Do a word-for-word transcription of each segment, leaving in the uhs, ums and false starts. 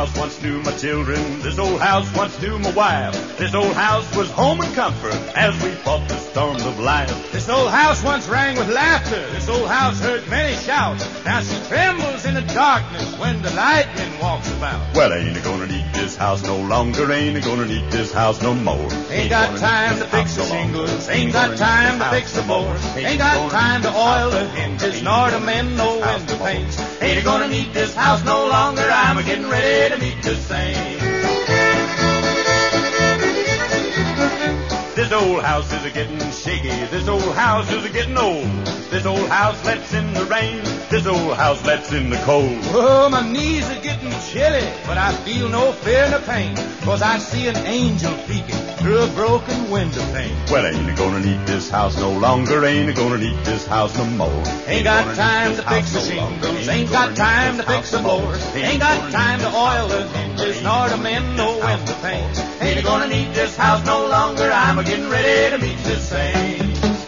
house once knew my children. This old house once knew my wife. This old house was home and comfort as we fought the storms of life. This old house once rang with laughter. This old house heard many shouts. Now she trembles in the darkness when the lightning walks about. Well, ain't a gonna need this house no longer. Ain't a gonna need this house no more. Ain't got time to fix the shingles. Ain't got time to fix the boards. Ain't got time to oil the hinges nor to mend no window panes. Ain't a gonna need this house no longer. I'm a getting ready to meet the saints. This old house is a getting shaky. This old house is a getting old. This old house lets in the rain. This old house lets in the cold. Oh, my knees are getting chilly, but I feel no fear nor pain, 'cause I see an angel peeking through a broken window pane. Well, ain't a gonna need this house no longer. Ain't a gonna need this house no more. Ain't got time to fix the shingles. Ain't got time to fix the boards. Ain't got time to oil the hinges nor to mend no window panes. Ain't a gonna need this house no longer. I'm a getting ready to meet the saints.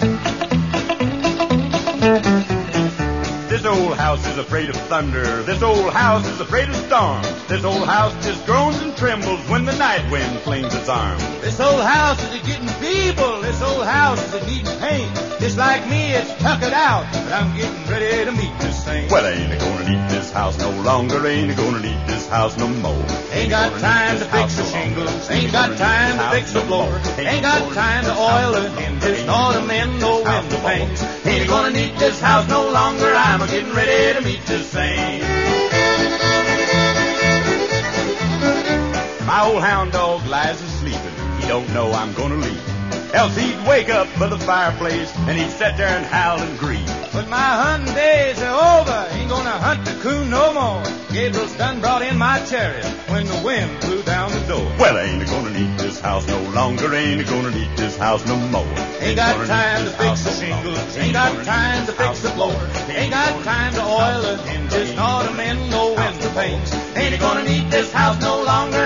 This old house is afraid of thunder. This old house is afraid of storms. This old house just groans and trembles when the night wind flings its arms. This old house is a getting feeble. This old house is a needing paint. Just like me, it's tuckered out, but I'm getting ready to meet the saint. Well, ain't a gonna need this house no longer. Ain't a gonna need this house no more. Ain't got time to fix the shingles. Ain't got time to fix the floor. Ain't got time to oil the hinges nor to mend no window panes. Ain't gonna need this house no longer. I'm a getting ready to meet the saints. My old hound dog lies asleeping. He don't know I'm gonna leave. Else he'd wake up by the fireplace and he'd sit there and howl and grieve. But my hunting days are over. Ain't gonna hunt the coon no more. Gabriel's done brought in my chariot when the wind blew down the door. Well, ain't a gonna need this house no longer. Ain't a gonna need this house no more. Ain't got time to fix the shingles. Ain't got time to fix the floor. Ain't got time to oil the hinges nor to mend no window panes. Ain't gonna need this house no longer.